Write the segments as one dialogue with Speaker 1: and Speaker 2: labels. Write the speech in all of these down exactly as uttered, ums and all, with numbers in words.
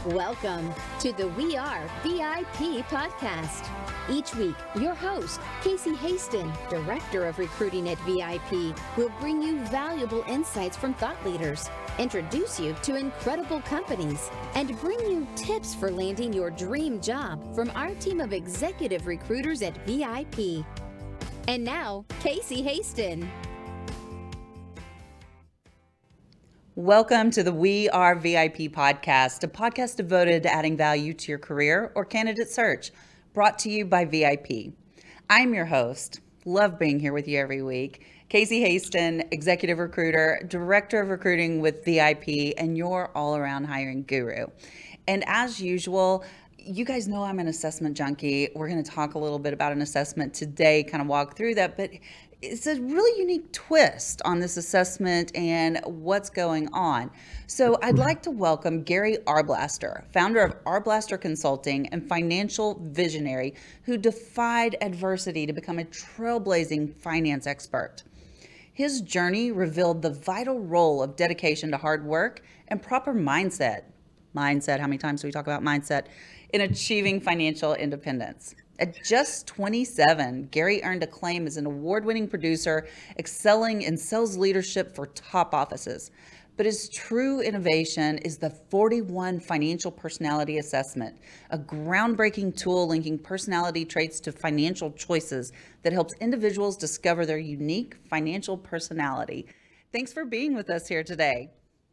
Speaker 1: Welcome to the We Are V I P podcast. Each week, your host, Casey Haston, Director of Recruiting at V I P, will bring you valuable insights from thought leaders, introduce you to incredible companies, and bring you tips for landing your dream job from our team of executive recruiters at V I P. And now, Casey Haston.
Speaker 2: Welcome to the We Are V I P podcast, a podcast devoted to adding value to your career or candidate search, brought to you by V I P. I'm your host. Love being here with you every week. Casey Haston, Executive Recruiter, Director of Recruiting with V I P, and your all-around hiring guru. And as usual, you guys know I'm an assessment junkie. We're going to talk a little bit about an assessment today, kind of walk through that, but it's a really unique twist on this assessment and what's going on. So I'd like to welcome Gary Arblaster, founder of Arblaster Consulting and financial visionary who defied adversity to become a trailblazing finance expert. His journey revealed the vital role of dedication to hard work and proper mindset. Mindset, how many times do we talk about mindset? In achieving financial independence. At just twenty-seven, Gary earned acclaim as an award-winning producer, excelling in sales leadership for top offices. But his true innovation is the forty-one Financial Personality Assessment, a groundbreaking tool linking personality traits to financial choices that helps individuals discover their unique financial personality. Thanks for being with us here today.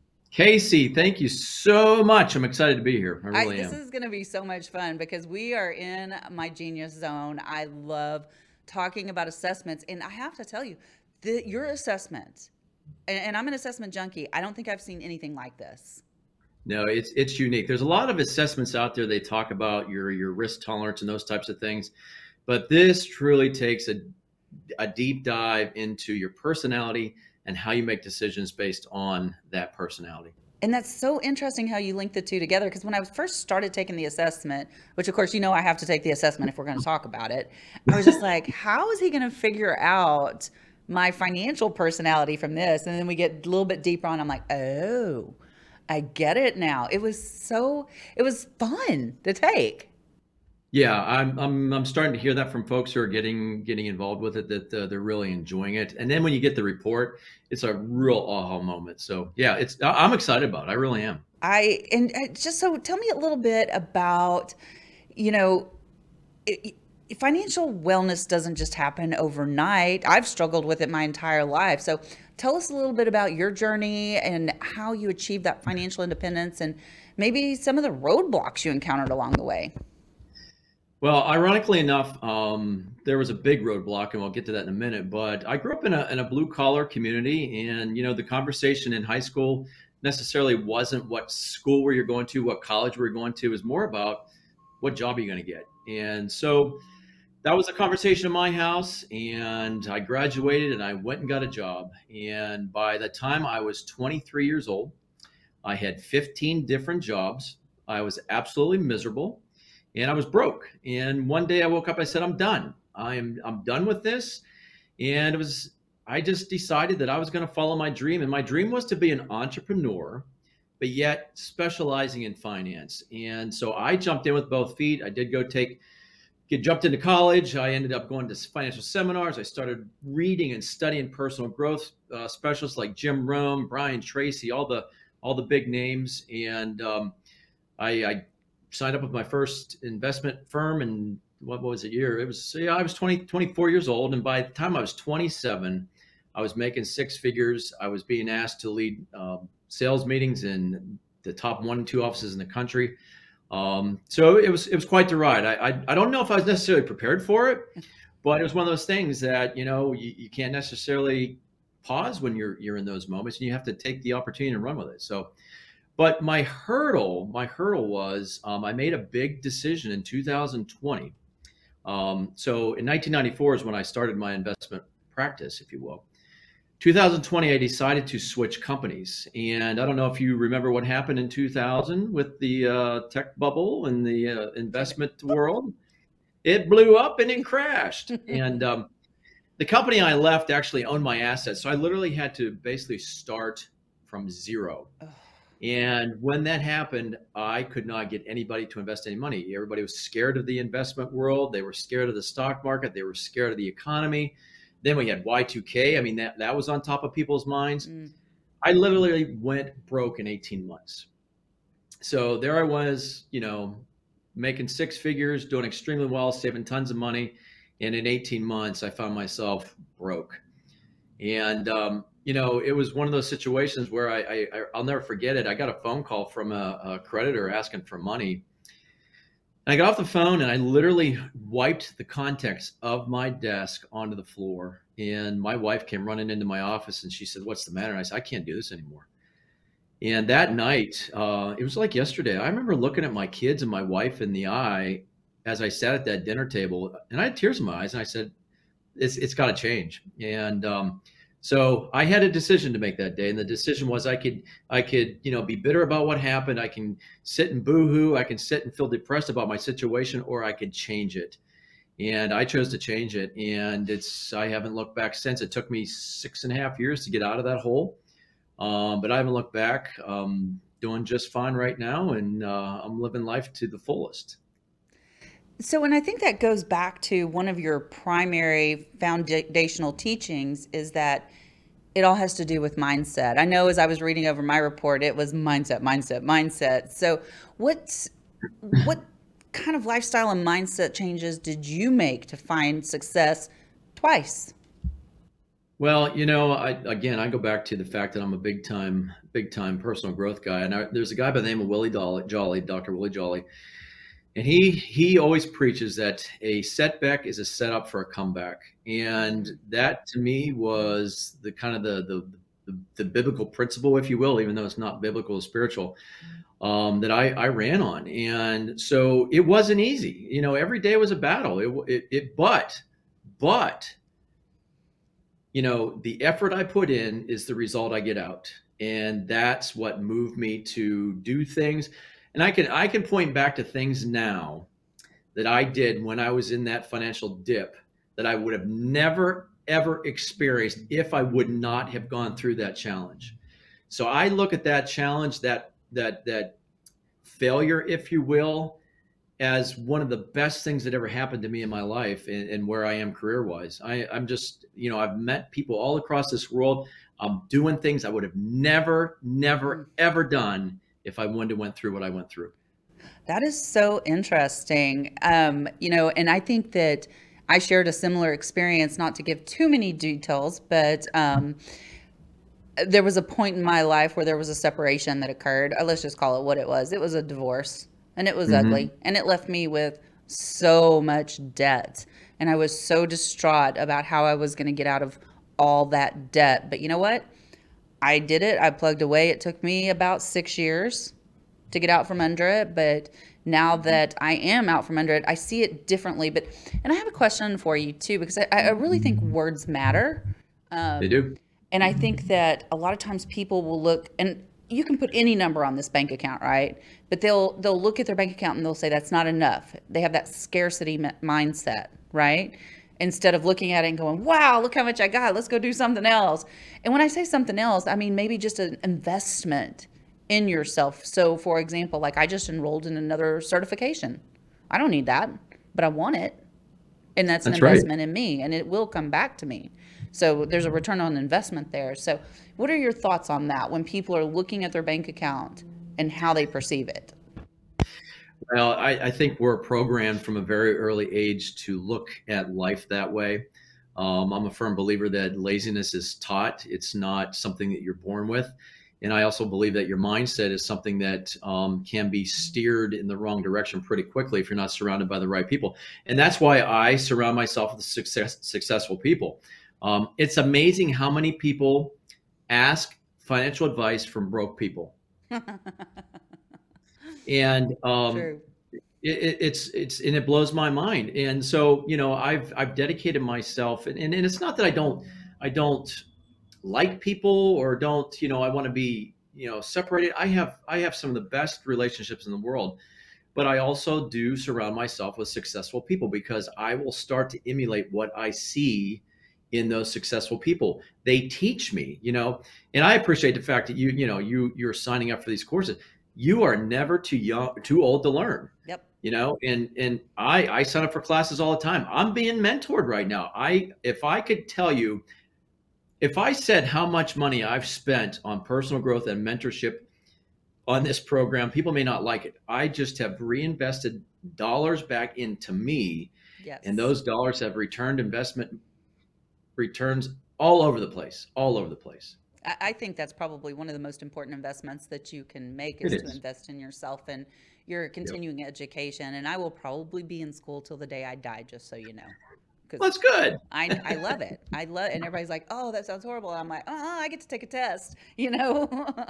Speaker 3: Casey, thank you so much. I'm excited to be here. I really
Speaker 2: I, this
Speaker 3: am.
Speaker 2: is going to be so much fun because we are in my genius zone. I love talking about assessments. And I have to tell you, the, your assessment, and, and I'm an assessment junkie, I don't think I've seen anything like this.
Speaker 3: No, it's it's unique. There's a lot of assessments out there. They talk about your, your risk tolerance and those types of things. But this truly takes a, a deep dive into your personality and how you make decisions based on that personality.
Speaker 2: And that's so interesting how you link the two together, because when I first started taking the assessment, which of course, you know, I have to take the assessment if we're going to talk about it, I was just like, how is he going to figure out my financial personality from this? And then we get a little bit deeper on, I'm like, oh, I get it now. It was so, it was fun to take.
Speaker 3: Yeah, I'm I'm I'm starting to hear that from folks who are getting getting involved with it, that uh, they're really enjoying it. And then when you get the report, it's a real aha moment. So yeah, it's I'm excited about it. I really am.
Speaker 2: I and uh, just so tell me a little bit about, you know, it, financial wellness doesn't just happen overnight. I've struggled with it my entire life. So tell us a little bit about your journey and how you achieved that financial independence and maybe some of the roadblocks you encountered along the way.
Speaker 3: Well, ironically enough, um, there was a big roadblock, and we'll get to that in a minute. But I grew up in a in a blue collar community, and you know the conversation in high school necessarily wasn't what school were you going to, what college were you going to. It was more about what job are you going to get. And so that was a conversation in my house. And I graduated, and I went and got a job. And by the time I was twenty-three years old, I had fifteen different jobs. I was absolutely miserable. And I was broke. And one day I woke up, I said, I'm done. I'm I'm done with this. And it was, I just decided that I was going to follow my dream. And my dream was to be an entrepreneur, but yet specializing in finance. And so I jumped in with both feet. I did go take, get jumped into college. I ended up going to financial seminars. I started reading and studying personal growth uh, specialists like Jim Rohn, Brian Tracy, all the all the big names. And um, I, I signed up with my first investment firm, and what was it year? It was, yeah, I was twenty, twenty-four years old. And by the time I was twenty-seven, I was making six figures. I was being asked to lead um, sales meetings in the top one and two offices in the country. Um, so it was, it was quite the ride. I, I, I don't know if I was necessarily prepared for it, but it was one of those things that, you know, you, you can't necessarily pause when you're, you're in those moments, and you have to take the opportunity and run with it. So But my hurdle, my hurdle was um, I made a big decision in two thousand twenty. Um, so in nineteen ninety-four is when I started my investment practice, if you will. two thousand twenty, I decided to switch companies. And I don't know if you remember what happened in two thousand with the uh, tech bubble and the uh, investment world. It blew up and it crashed. And um, the company I left actually owned my assets. So I literally had to basically start from zero. And when that happened, I could not get anybody to invest any money. Everybody was scared of the investment world. They were scared of the stock market. They were scared of the economy. Then we had Y two K. I mean, that, that was on top of people's minds. Mm. I literally went broke in eighteen months. So there I was, you know, making six figures, doing extremely well, saving tons of money. And in eighteen months, I found myself broke. And, um, you know, it was one of those situations where I, I, I'll never forget it. I got a phone call from a, a creditor asking for money. And I got off the phone and I literally wiped the contents of my desk onto the floor. And my wife came running into my office and she said, "What's the matter?" And I said, "I can't do this anymore." And that night, uh, it was like yesterday. I remember looking at my kids and my wife in the eye as I sat at that dinner table, and I had tears in my eyes. And I said, "It's it's got to change." And um, so I had a decision to make that day, and the decision was I could I could you know be bitter about what happened. I can sit and boohoo. I can sit and feel depressed about my situation, or I could change it. And I chose to change it, and it's I haven't looked back since. It took me six and a half years to get out of that hole. Um, but I haven't looked back. Um, doing just fine right now, and uh, I'm living life to the fullest.
Speaker 2: So, and I think that goes back to one of your primary foundational teachings is that it all has to do with mindset. I know as I was reading over my report, it was mindset, mindset, mindset. So what's, what kind of lifestyle and mindset changes did you make to find success twice?
Speaker 3: Well, you know, I, again, I go back to the fact that I'm a big time, big time personal growth guy. And I, there's a guy by the name of Willie Jolly, Doctor Willie Jolly. And he he always preaches that a setback is a setup for a comeback. And that to me was the kind of the the, the, the biblical principle, if you will, even though it's not biblical, it's spiritual, um, that I, I ran on. And so it wasn't easy. You know, every day was a battle. It, it, it but, but, you know, the effort I put in is the result I get out. And that's what moved me to do things. And I can I can point back to things now that I did when I was in that financial dip that I would have never, ever experienced if I would not have gone through that challenge. So I look at that challenge, that that that failure, if you will, as one of the best things that ever happened to me in my life and, and where I am career-wise. I, I'm just, you know, I've met people all across this world. I'm doing things I would have never, never, ever done if I wouldn't have went through what I went through.
Speaker 2: That is so interesting. Um, you know, and I think that I shared a similar experience, not to give too many details, but um, there was a point in my life where there was a separation that occurred. Uh, let's just call it what it was. It was a divorce, and it was mm-hmm. ugly, and it left me with so much debt. And I was so distraught about how I was going to get out of all that debt. But you know what? I did it. I plugged away. It took me about six years to get out from under it. But now that I am out from under it, I see it differently. But, and I have a question for you too, because I, I really think words matter.
Speaker 3: Um, they do.
Speaker 2: And I think that a lot of times people will look, and you can put any number on this bank account, right? But they'll, they'll look at their bank account and they'll say, that's not enough. They have that scarcity mindset, right? Instead of looking at it and going, wow, look how much I got. Let's go do something else. And when I say something else, I mean maybe just an investment in yourself. So for example, like I just enrolled in another certification. I don't need that, but I want it. And that's, that's an investment right. in me, and it will come back to me. So there's a return on investment there. So what are your thoughts on that when people are looking at their bank account and how they perceive it?
Speaker 3: Well, I, I think we're programmed from a very early age to look at life that way. Um, I'm a firm believer that laziness is taught. It's not something that you're born with. And I also believe that your mindset is something that um, can be steered in the wrong direction pretty quickly if you're not surrounded by the right people. And that's why I surround myself with success, successful people. Um, it's amazing how many people ask financial advice from broke people. And um, it, it, it's it's and it blows my mind. And so, you know, I've I've dedicated myself, and, and, and it's not that I don't I don't like people or don't, you know, I want to be, you know, separated. I have I have some of the best relationships in the world, but I also do surround myself with successful people because I will start to emulate what I see in those successful people. They teach me, you know, and I appreciate the fact that you, you know, you you're signing up for these courses. You are never too young, too old to learn.
Speaker 2: Yep.
Speaker 3: You know, and and I I sign up for classes all the time. I'm being mentored right now. I if I could tell you, if I said how much money I've spent on personal growth and mentorship on this program, people may not like it. I just have reinvested dollars back into me,
Speaker 2: Yes.
Speaker 3: and those dollars have returned investment returns all over the place, all over the place.
Speaker 2: I I think that's probably one of the most important investments that you can make is
Speaker 3: It
Speaker 2: to
Speaker 3: is.
Speaker 2: invest in yourself and your continuing education. And I will probably be in school till the day I die, just so you know.
Speaker 3: Well,
Speaker 2: Because
Speaker 3: that's good.
Speaker 2: I, I love it. I love and everybody's like, oh, that sounds horrible. I'm like, oh, I get to take a test, you know?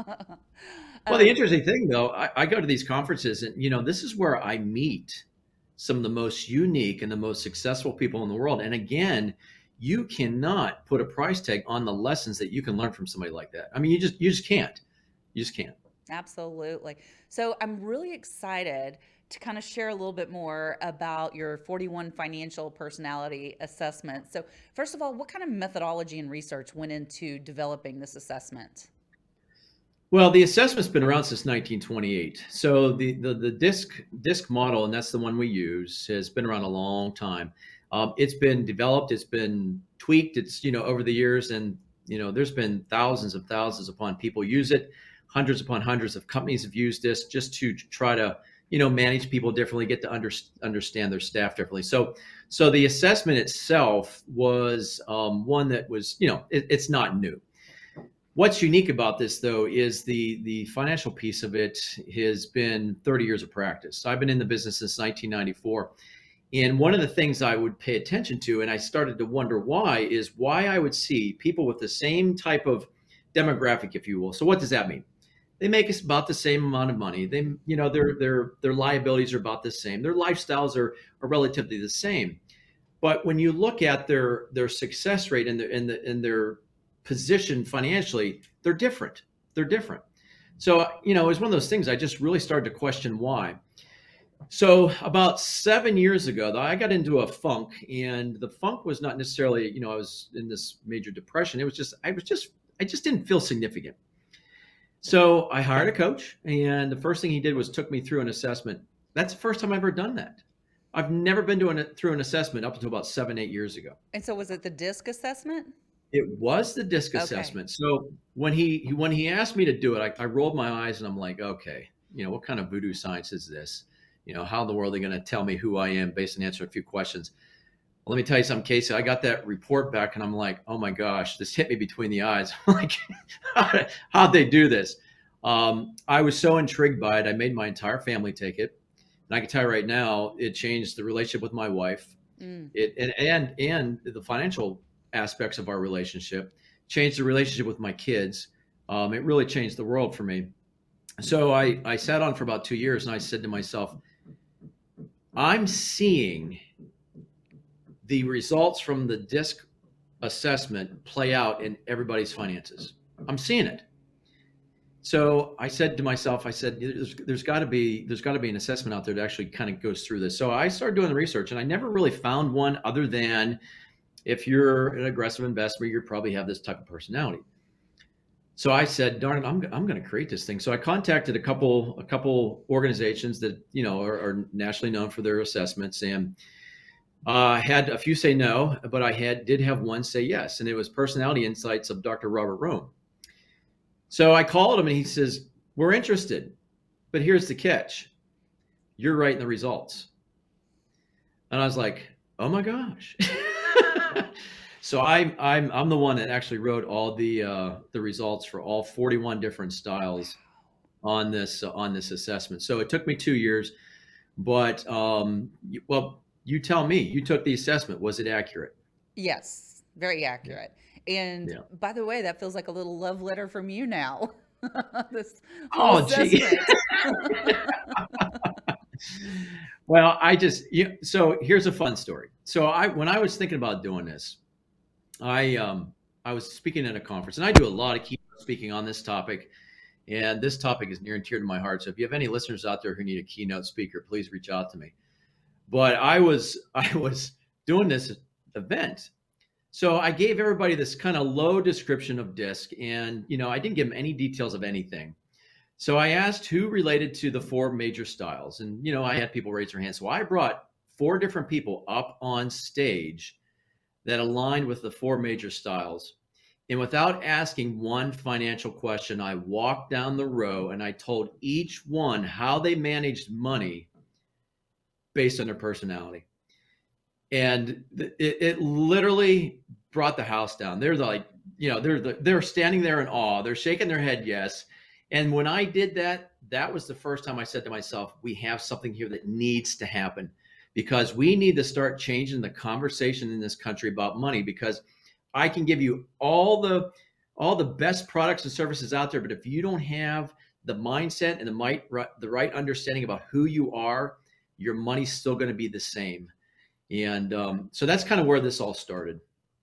Speaker 3: Well, the
Speaker 2: um,
Speaker 3: interesting thing though, I, I go to these conferences and, you know, this is where I meet some of the most unique and the most successful people in the world. And again, you cannot put a price tag on the lessons that you can learn from somebody like that. I mean, you just, you just can't, you just can't.
Speaker 2: Absolutely. So I'm really excited to kind of share a little bit more about your forty-one financial personality assessment. So first of all, what kind of methodology and research went into developing this assessment?
Speaker 3: Well, the assessment's been around since nineteen twenty-eight. So the, the, the DISC, DISC model, and that's the one we use, has been around a long time. Um, it's been developed, it's been tweaked, it's, you know, over the years, and, you know, there's been thousands of thousands upon people use it. Hundreds upon hundreds of companies have used this just to try to, you know, manage people differently, get to under, understand their staff differently. So, so the assessment itself was um, one that was, you know, it, it's not new. What's unique about this, though, is the the financial piece of it has been thirty years of practice. I've been in the business since nineteen ninety-four. And one of the things I would pay attention to, and I started to wonder why, is why I would see people with the same type of demographic, if you will. So what does that mean? They make us about the same amount of money. They, you know, their their their liabilities are about the same. Their lifestyles are, are relatively the same. But when you look at their their success rate and their and the and their position financially, they're different. They're different. So, you know, it was one of those things I just really started to question why. So about seven years ago, I got into a funk, and the funk was not necessarily, you know, I was in this major depression. It was just, I was just, I just didn't feel significant. So I hired a coach, and the first thing he did was took me through an assessment. That's the first time I've ever done that. I've never been doing it through an assessment up until about seven, eight years ago.
Speaker 2: And so was it the DISC assessment?
Speaker 3: It was the DISC
Speaker 2: Okay.
Speaker 3: assessment. So when he when he asked me to do it, I, I rolled my eyes and I'm like, okay, you know, what kind of voodoo science is this? You know, how in the world are they going to tell me who I am based on answering a few questions? Well, let me tell you something, Casey. I got that report back and I'm like, oh my gosh, this hit me between the eyes. Like, how, how'd they do this? Um, I was so intrigued by it. I made my entire family take it. And I can tell you right now, it changed the relationship with my wife.
Speaker 2: Mm.
Speaker 3: It and and, and the financial aspects of our relationship, changed the relationship with my kids. Um, it really changed the world for me. So I, I sat on for about two years and I said to myself, I'm seeing the results from the DISC assessment play out in everybody's finances. I'm seeing it. So I said to myself, I said, there's, there's got to be there's got to be an assessment out there that actually kind of goes through this. So I started doing the research, and I never really found one other than if you're an aggressive investor, you probably have this type of personality. So I said, darn it, I'm, I'm going to create this thing. So I contacted a couple a couple organizations that, you know, are, are nationally known for their assessments, and I uh, had a few say no, but I had did have one say yes, and it was Personality Insights of Doctor Robert Rome. So I called him and he says, we're interested, but here's the catch. You're writing the results. And I was like, oh my gosh. So I'm, I'm, I'm the one that actually wrote all the, uh, the results for all forty-one different styles on this, uh, on this assessment. So it took me two years, but, um, you, well, you tell me, you took the assessment. Was it accurate?
Speaker 2: Yes, very accurate. And
Speaker 3: Yeah.
Speaker 2: by the way, that feels like a little love letter from you now. This
Speaker 3: Oh, gee.
Speaker 2: assessment.
Speaker 3: Well, I just, you, so here's a fun story. So I, when I was thinking about doing this, I, um, I was speaking at a conference, and I do a lot of keynote speaking on this topic. And this topic is near and dear to my heart. So if you have any listeners out there who need a keynote speaker, please reach out to me. But I was, I was doing this event, So I gave everybody this kind of low description of DISC, and you know, I didn't give them any details of anything. So I asked who related to the four major styles, and you know, I had people raise their hands. So I brought four different people up on stage that aligned with the four major styles. And without asking one financial question, I walked down the row and I told each one how they managed money based on their personality. And it, it literally brought the house down. They're like, you know, they're they're standing there in awe. They're shaking their head yes. And when I did that, that was the first time I said to myself, we have something here that needs to happen, because we need to start changing the conversation in this country about money. Because I can give you all the all the best products and services out there, but if you don't have the mindset and the might the right understanding about who you are, your money's still going to be the same. And um, so that's kind of where this all started.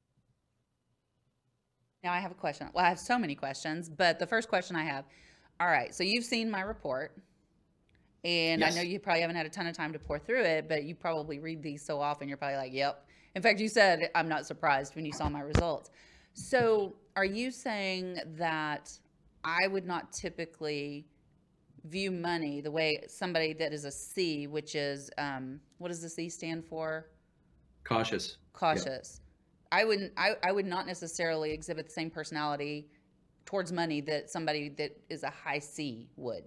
Speaker 2: Now I have a question. Well, I have so many questions, but the first question I have, all right, so you've seen my report, and yes. I know you probably haven't had a ton of time to pour through it, but you probably read these so often, you're probably like, yep. In fact, you said, I'm not surprised when you saw my results. So are you saying that I would not typically view money the way somebody that is a C, which is, um, what does the C stand for?
Speaker 3: Cautious.
Speaker 2: Cautious. Yeah. I wouldn't, I, I would not necessarily exhibit the same personality towards money that somebody that is a high C would.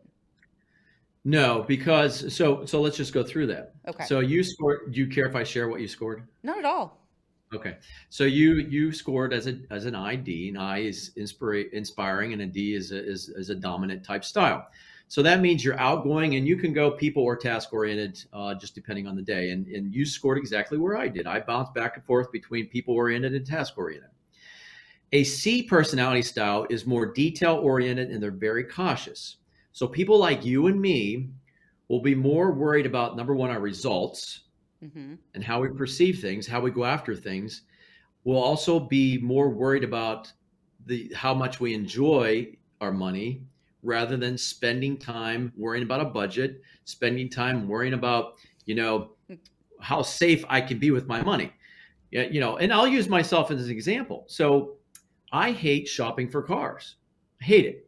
Speaker 3: No, because so so let's just go through that.
Speaker 2: Okay.
Speaker 3: So you scored. Do you care if I share what you scored?
Speaker 2: Not at all.
Speaker 3: Okay. So you you scored as a as an I D. An I is inspira- inspiring, and a D is a, is is a dominant type style. So that means you're outgoing, and you can go people or task oriented, uh, just depending on the day. And and you scored exactly where I did. I bounced back and forth between people oriented and task oriented. A C personality style is more detail oriented, and they're very cautious. So people like you and me will be more worried about, number one, our results mm-hmm. and how we perceive things, how we go after things. We'll also be more worried about the how much we enjoy our money, rather than spending time worrying about a budget, spending time worrying about, you know, how safe I can be with my money. Yeah, you know, and I'll use myself as an example. So I hate shopping for cars. I hate it.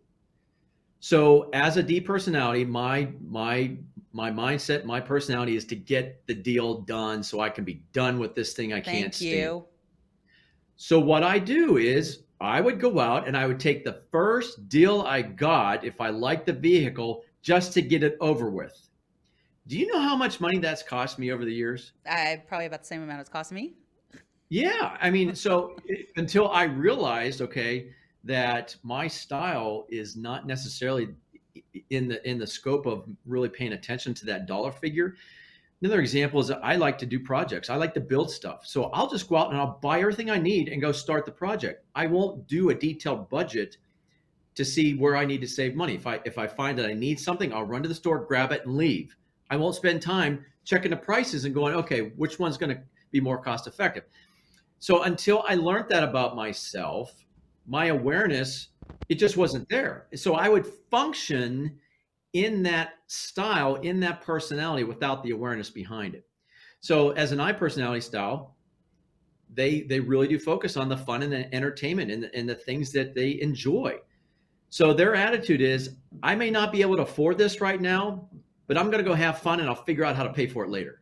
Speaker 3: So as a D personality, my my my mindset, my personality is to get the deal done so I can be done with this thing I
Speaker 2: Thank
Speaker 3: can't stand.
Speaker 2: You.
Speaker 3: So what I do is I would go out and I would take the first deal I got if I liked the vehicle, just to get it over with. Do you know how much money that's cost me over the years?
Speaker 2: I probably about the same amount it's cost me.
Speaker 3: Yeah, I mean, so until I realized, okay, that my style is not necessarily in the in the scope of really paying attention to that dollar figure. Another example is that I like to do projects. I like to build stuff. So I'll just go out and I'll buy everything I need and go start the project. I won't do a detailed budget to see where I need to save money. If I if I find that I need something, I'll run to the store, grab it, and leave. I won't spend time checking the prices and going, okay, which one's going to be more cost effective? So until I learned that about myself, my awareness, it just wasn't there. So I would function in that style, in that personality, without the awareness behind it. So as an I personality style, they they really do focus on the fun and the entertainment and the, and the things that they enjoy. So their attitude is, I may not be able to afford this right now, but I'm going to go have fun and I'll figure out how to pay for it later.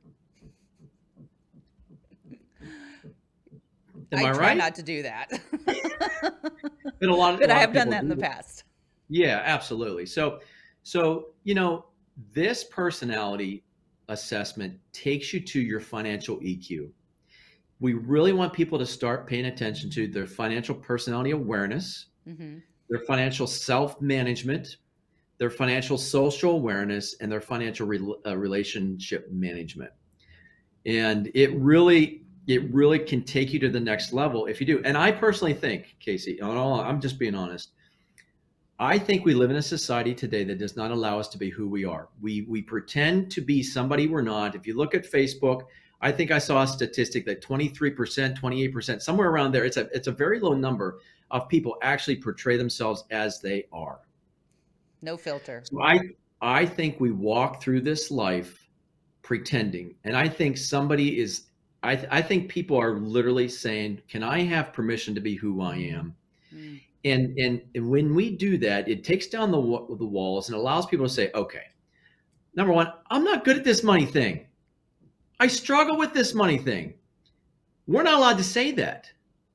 Speaker 3: Am I,
Speaker 2: I try
Speaker 3: right?
Speaker 2: not to do that.
Speaker 3: But a lot of,
Speaker 2: but
Speaker 3: a lot
Speaker 2: I have
Speaker 3: of
Speaker 2: done that
Speaker 3: do
Speaker 2: in the
Speaker 3: that.
Speaker 2: past.
Speaker 3: Yeah, absolutely. So, so you know, this personality assessment takes you to your financial E Q. We really want people to start paying attention to their financial personality awareness, mm-hmm. their financial self-management, their financial social awareness, and their financial re- uh, relationship management. And it really, it really can take you to the next level if you do. And I personally think, Casey, I'm just being honest, I think we live in a society today that does not allow us to be who we are. We we pretend to be somebody we're not. If you look at Facebook, I think I saw a statistic that twenty-three percent, twenty-eight percent, somewhere around there, it's a it's a very low number of people actually portray themselves as they are.
Speaker 2: No filter.
Speaker 3: So I I think we walk through this life pretending. And I think somebody is I, th- I think people are literally saying, can I have permission to be who I am?
Speaker 2: Mm.
Speaker 3: And, and, and when we do that, it takes down the, the walls and allows people to say, okay, number one, I'm not good at this money thing. I struggle with this money thing. We're not allowed to say that.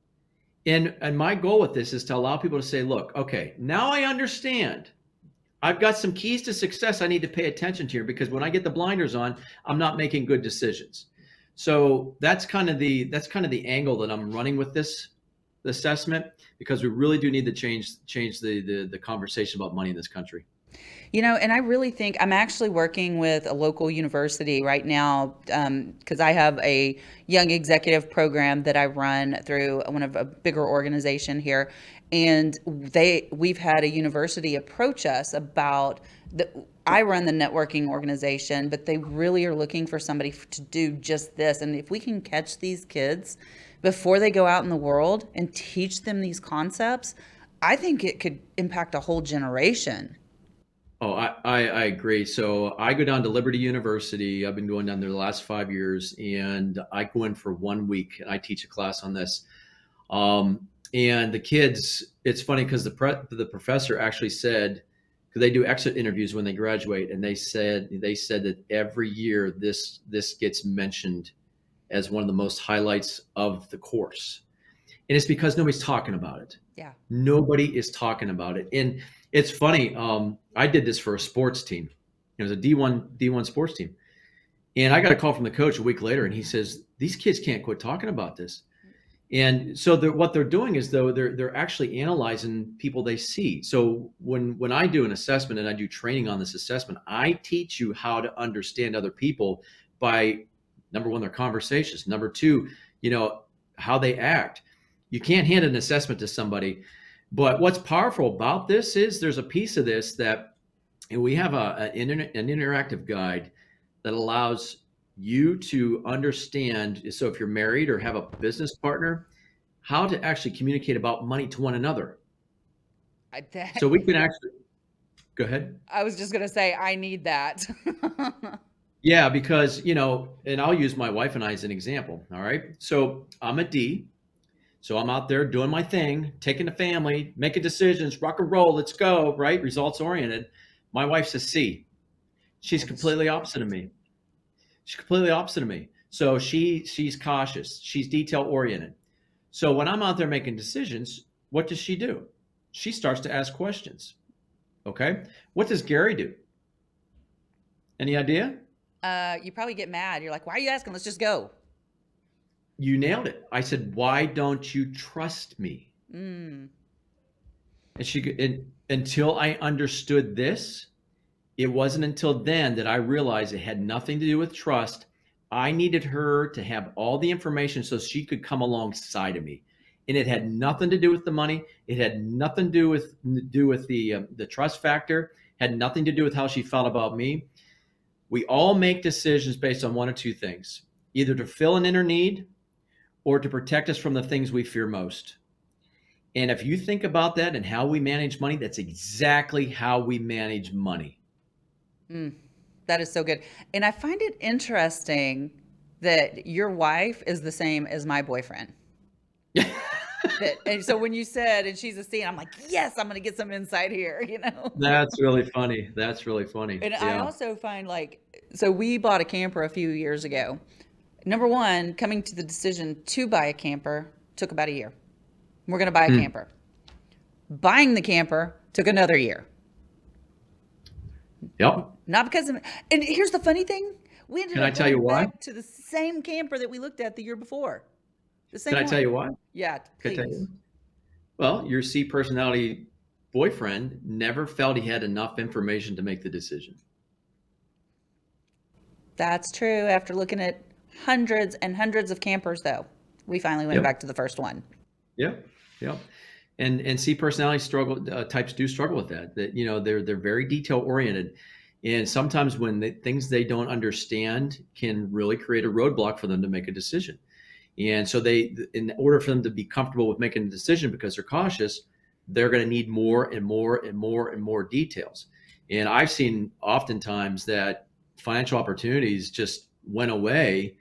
Speaker 3: And, and my goal with this is to allow people to say, look, okay, now I understand. I've got some keys to success I need to pay attention to here, because when I get the blinders on, I'm not making good decisions. So that's kind of the that's kind of the angle that I'm running with this assessment, because we really do need to change change the the, the conversation about money in this country.
Speaker 2: You know, and I really think I'm actually working with a local university right now, because I have a young executive program that I run through one of a bigger organization here, and they we've had a university approach us about the. I run the networking organization, but they really are looking for somebody to do just this. And if we can catch these kids before they go out in the world and teach them these concepts, I think it could impact a whole generation.
Speaker 3: Oh, I, I, I agree. So I go down to Liberty University. I've been going down there the last five years, and I go in for one week and I teach a class on this. Um, and the kids, it's funny because the pre, the professor actually said, because they do exit interviews when they graduate, and they said they said that every year this this gets mentioned as one of the most highlights of the course, and it's because nobody's talking about it.
Speaker 2: Yeah,
Speaker 3: nobody is talking about it, and it's funny. Um, I did this for a sports team. It was a D one D one sports team, and I got a call from the coach a week later, and he says, "These kids can't quit talking about this." And so they're, what they're doing is, though, they're they're actually analyzing people they see. So when when I do an assessment and I do training on this assessment, I teach you how to understand other people by, number one, their conversations. Number two, you know, how they act. You can't hand an assessment to somebody. But what's powerful about this is there's a piece of this that, and we have a, an, an interactive guide that allows you to understand. So if you're married or have a business partner, how to actually communicate about money to one another.
Speaker 2: I, that,
Speaker 3: So we can actually, go ahead.
Speaker 2: I was just going to say, I need that.
Speaker 3: Yeah, because, you know, and I'll use my wife and I as an example. All right. So I'm a D. So I'm out there doing my thing, taking the family, making decisions, rock and roll, let's go, right? Results oriented. My wife's a C. She's completely opposite of me. She's completely opposite of me. So she she's cautious. She's detail oriented. So when I'm out there making decisions, what does she do? She starts to ask questions. Okay. What does Gary do? Any idea?
Speaker 2: Uh, you probably get mad. You're like, why are you asking? Let's just go.
Speaker 3: You nailed it. I said, why don't you trust me?
Speaker 2: Mm.
Speaker 3: And she and, until I understood this, it wasn't until then that I realized it had nothing to do with trust. I needed her to have all the information so she could come alongside of me. And it had nothing to do with the money. It had nothing to do with do with the um, the trust factor. Had nothing to do with how she felt about me. We all make decisions based on one or two things: either to fill an inner need or to protect us from the things we fear most. And if you think about that and how we manage money, that's exactly how we manage money.
Speaker 2: Mm, that is so good. And I find it interesting that your wife is the same as my boyfriend. that, and so when you said, and she's a C, I'm like, yes, I'm going to get some insight here, you know?
Speaker 3: That's really funny. That's really funny.
Speaker 2: And
Speaker 3: yeah.
Speaker 2: I also find like, so we bought a camper a few years ago. Number one, coming to the decision to buy a camper took about a year. We're going to buy a hmm. camper. Buying the camper took another year.
Speaker 3: Yep.
Speaker 2: Not because of, and here's the funny thing. We ended
Speaker 3: Can
Speaker 2: up
Speaker 3: I tell you why?
Speaker 2: back to the same camper that we looked at the year before. The same
Speaker 3: Can I
Speaker 2: one.
Speaker 3: tell you why?
Speaker 2: Yeah,
Speaker 3: Can
Speaker 2: please.
Speaker 3: I tell you? Well, your C personality boyfriend never felt he had enough information to make the decision.
Speaker 2: That's true. After looking at hundreds and hundreds of campers, though, we finally went
Speaker 3: yep.
Speaker 2: back to the first one.
Speaker 3: Yep. Yep. And and C personality struggle uh, types do struggle with that. That you know they're they're very detail oriented, and sometimes when they, things they don't understand can really create a roadblock for them to make a decision. And so they, in order for them to be comfortable with making a decision because they're cautious, they're going to need more and more and more and more details. And I've seen oftentimes that financial opportunities just went away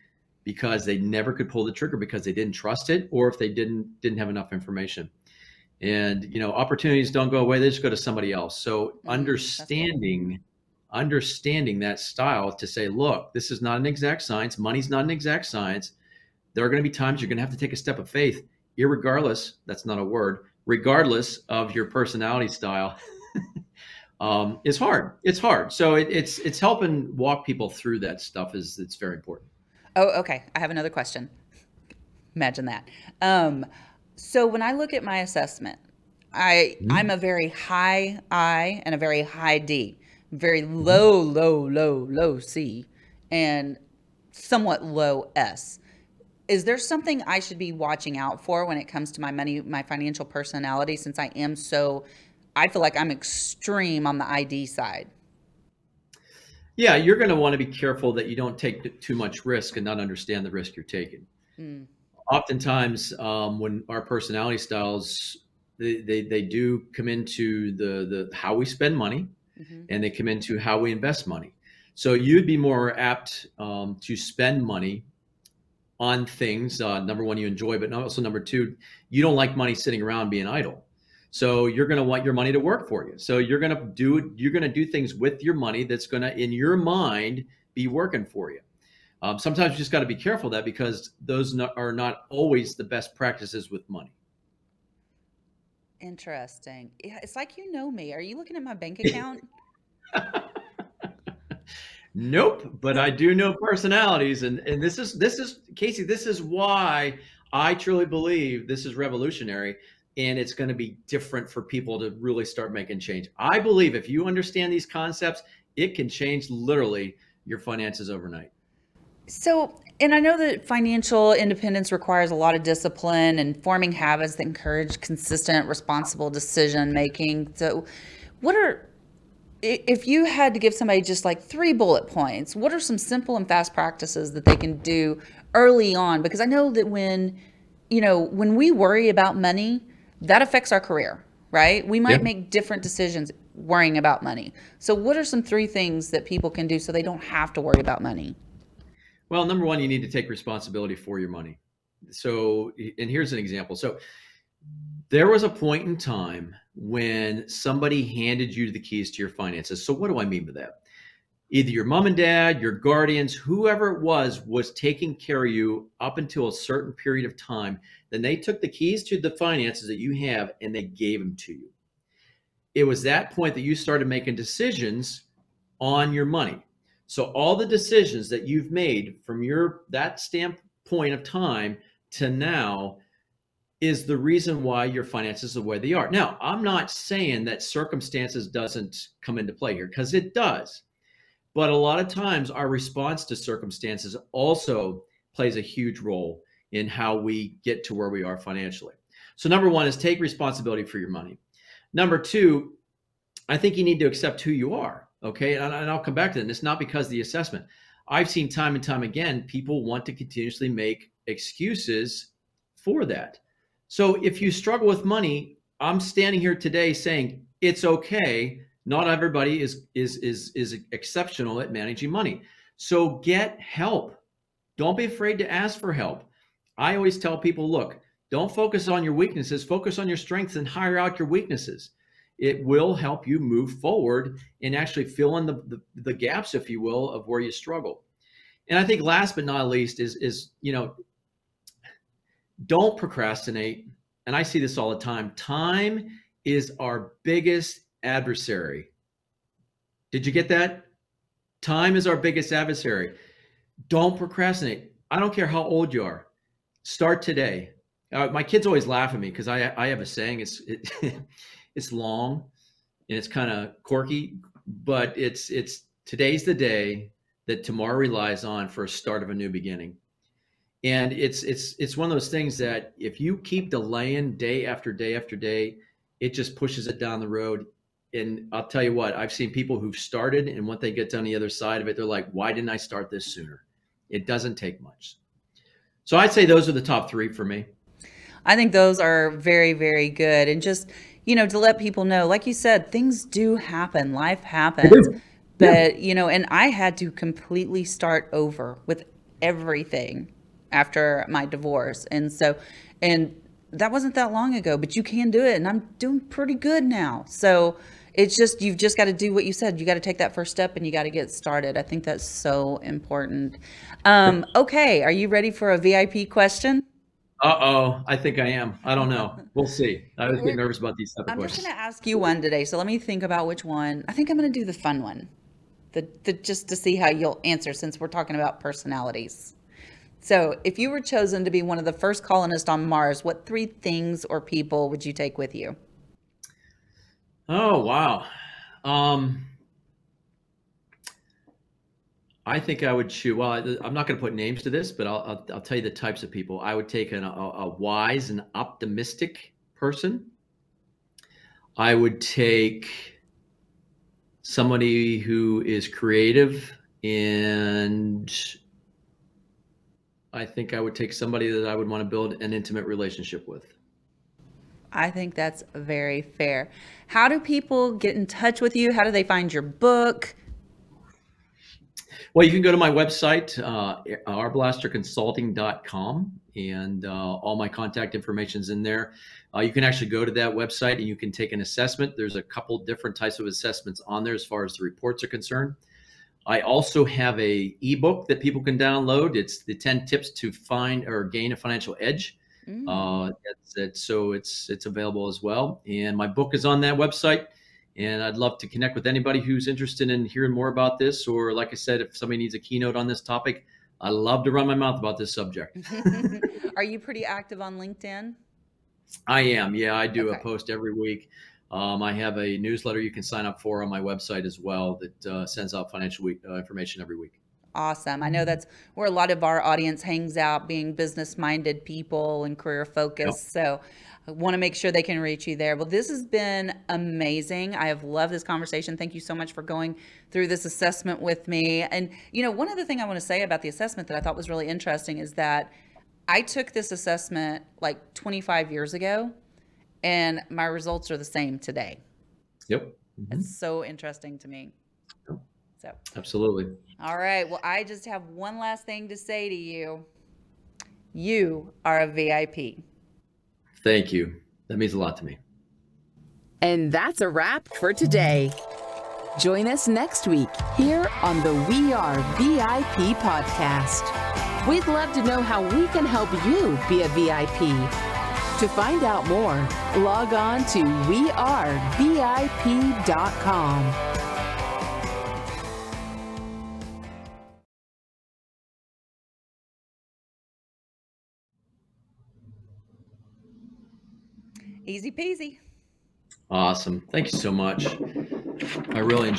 Speaker 3: because they never could pull the trigger because they didn't trust it, or if they didn't didn't have enough information. And you know, opportunities don't go away; they just go to somebody else. So
Speaker 2: Mm,
Speaker 3: understanding understanding that style to say, look, this is not an exact science. Money's not an exact science. There are going to be times you're going to have to take a step of faith, irregardless. That's not a word. Regardless of your personality style, um, it's hard. It's hard. So it, it's it's helping walk people through that stuff. Is it's very important.
Speaker 2: Oh, okay. I have another question. Imagine that. Um, so when I look at my assessment, I I'm a very high I and a very high D, very low, low, low, low C, and somewhat low S. Is there something I should be watching out for when it comes to my money, my financial personality, since I am so, I feel like I'm extreme on the I D side?
Speaker 3: Yeah, you're going to want to be careful that you don't take too much risk and not understand the risk you're taking.
Speaker 2: Mm,
Speaker 3: Oftentimes, um, when our personality styles, they, they they do come into the the how we spend money,
Speaker 2: hmm
Speaker 3: and they come into how we invest money. So you'd be more apt um, to spend money on things. Uh, number one, you enjoy, but also number two, you don't like money sitting around being idle. So you're going to want your money to work for you. So you're going to do you're going to do things with your money that's going to, in your mind, be working for you. Um, sometimes you just got to be careful of that, because those no, are not always the best practices with money.
Speaker 2: Interesting. Yeah, it's like you know me. Are you looking at my bank account?
Speaker 3: Nope, but I do know personalities, and and this is this is Casey. This is why I truly believe this is revolutionary, and it's going to be different for people to really start making change. I believe if you understand these concepts, it can change literally your finances overnight.
Speaker 2: So, and I know that financial independence requires a lot of discipline and forming habits that encourage consistent, responsible decision making. So, what are, i- if you had to give somebody just like three bullet points, what are some simple and fast practices that they can do early on? Because I know that when, you know, when we worry about money, that affects our career, right? We
Speaker 3: Yeah.
Speaker 2: might make different decisions worrying about money. So, what are some three things that people can do so they don't have to worry about money?
Speaker 3: Well, number one, you need to take responsibility for your money. So, and here's an example. So, there was a point in time when somebody handed you the keys to your finances. So, what do I mean by that? Either your mom and dad, your guardians, whoever it was, was taking care of you up until a certain period of time. Then they took the keys to the finances that you have and they gave them to you. It was that point that you started making decisions on your money. So all the decisions that you've made from your that standpoint of time to now is the reason why your finances are the way they are. Now, I'm not saying that circumstances doesn't come into play here, because it does. But a lot of times our response to circumstances also plays a huge role in how we get to where we are financially. So number one is take responsibility for your money. Number two, I think you need to accept who you are. Okay. And, and I'll come back to that. And it's not because of the assessment. I've seen time and time again, people want to continuously make excuses for that. So if you struggle with money, I'm standing here today saying it's okay. Not everybody is is is is exceptional at managing money. So get help. Don't be afraid to ask for help. I always tell people, look, don't focus on your weaknesses, focus on your strengths and hire out your weaknesses. It will help you move forward and actually fill in the, the, the gaps, if you will, of where you struggle. And I think last but not least is, is, you know, don't procrastinate. And I see this all the time. Time is our biggest adversary. Did you get that? Time is our biggest adversary. Don't procrastinate. I don't care how old you are. Start today. Uh, my kids always laugh at me because I I have a saying. It's it, it's long and it's kind of quirky, but it's it's today's the day that tomorrow relies on for a start of a new beginning. And it's it's it's one of those things that if you keep delaying day after day after day, it just pushes it down the road. And I'll tell you what, I've seen people who've started, and when they get down the other side of it, they're like, why didn't I start this sooner? It doesn't take much. So I'd say those are the top three for me.
Speaker 2: I think those are very, very good. And just, you know, to let people know, like you said, things do happen, life happens.
Speaker 3: Yeah.
Speaker 2: But, you know, and I had to completely start over with everything after my divorce. And so, and that wasn't that long ago, but you can do it. And I'm doing pretty good now. So it's just, you've just got to do what you said. You got to take that first step and you got to get started. I think that's so important. Um, okay. Are you ready for a V I P question?
Speaker 3: Uh-oh, I think I am. I don't know. We'll see. I always get
Speaker 2: We're-
Speaker 3: nervous about these type of
Speaker 2: I'm just
Speaker 3: questions.
Speaker 2: going to ask you one today. So let me think about which one. I think I'm going to do the fun one, the, the just to see how you'll answer, since we're talking about personalities. So if you were chosen to be one of the first colonists on Mars, what three things or people would you take with you?
Speaker 3: Oh, wow. Um, I think I would choose. Well, I- I'm not going to put names to this, but I'll, I'll, I'll tell you the types of people. I would take an, a, a wise and optimistic person. I would take somebody who is creative, and I think I would take somebody that I would want to build an intimate relationship with.
Speaker 2: I think that's very fair. How do people get in touch with you? How do they find your book?
Speaker 3: Well, you can go to my website, uh, r blaster consulting dot com, and uh, all my contact information is in there. Uh, you can actually go to that website and you can take an assessment. There's a couple different types of assessments on there as far as the reports are concerned. I also have a ebook that people can download. It's the ten tips to find or gain a financial edge.
Speaker 2: Mm.
Speaker 3: Uh, it's, it's, so it's it's available as well. And my book is on that website. And I'd love to connect with anybody who's interested in hearing more about this. Or like I said, if somebody needs a keynote on this topic, I love to run my mouth about this subject.
Speaker 2: Are you pretty active on LinkedIn?
Speaker 3: I am. Yeah, I do
Speaker 2: Okay.
Speaker 3: a post every week. Um, I have a newsletter you can sign up for on my website as well that uh, sends out financial week, uh, information every week.
Speaker 2: Awesome. I know that's where a lot of our audience hangs out, being business-minded people and career focused. So I want to make sure they can reach you there. Well, this has been amazing. I have loved this conversation. Thank you so much for going through this assessment with me. And, you know, one other thing I want to say about the assessment that I thought was really interesting is that I took this assessment like twenty-five years ago, and my results are the same today.
Speaker 3: Yep. Mhm.
Speaker 2: It's so interesting to me. So,
Speaker 3: Absolutely.
Speaker 2: all right. Well, I just have one last thing to say to you. You are a V I P.
Speaker 3: Thank you. That means a lot to me.
Speaker 4: And that's a wrap for today. Join us next week here on the We Are V I P podcast. We'd love to know how we can help you be a V I P. To find out more, log on to we are V I P dot com.
Speaker 2: Easy peasy.
Speaker 3: Awesome. Thank you so much. I really enjoyed